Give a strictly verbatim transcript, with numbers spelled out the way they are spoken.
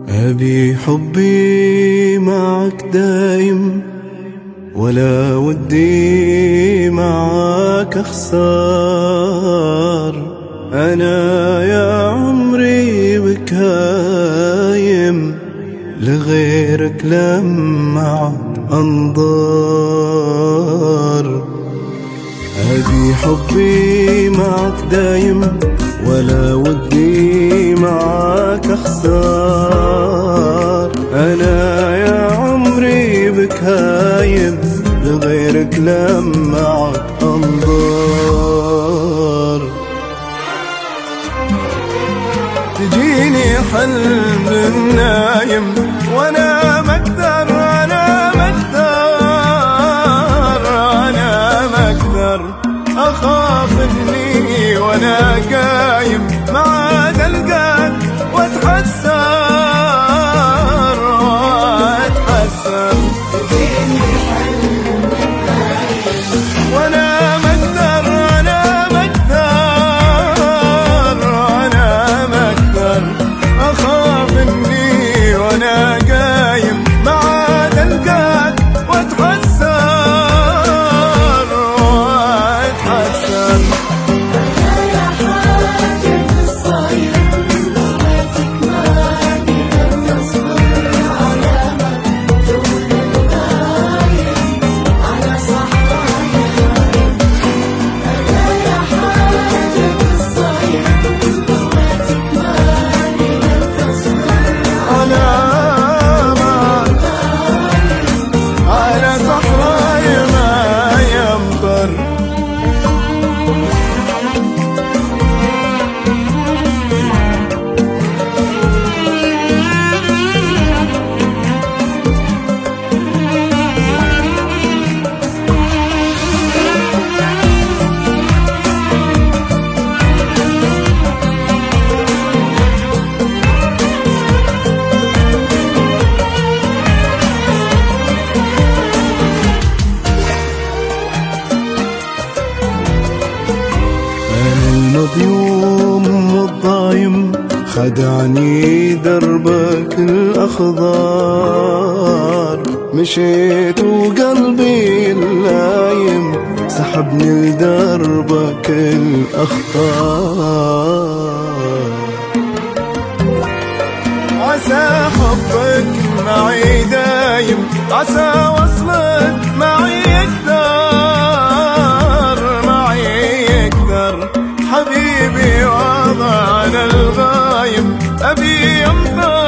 أبي حبي معك دايم، ولا ودي معك أخسر. أنا يا عمري بك هايم، لغيرك لمع أنظر. أبي حبي معك دايم، ولا ودي معك أخسر. أنا يا عمري بك هايم، لغيرك لمعك أنظر. تجيني حلم النايم وأنا مقدر، أنا مقدر، أنا مقدر. أخاف إني وأنا قايم ما عاد ألقاك وأتحسر وأتحسر. تجيني حلم النايم وأنا مقدر، أنا مقدر، أنا مقدر. أخاف إني وأنا قايم ما عاد ألقاك وأتحسر وأتحسر. المظلوم والضايم، خدعني دربك الأخضر. مشيت وقلبي اللايم سحبني لدربك الأخضر. عسى حبك معي دايم، عسى وصلك معي يكثر، معي يكثر. حبيبي وضعنا الغايم، أبي أمطر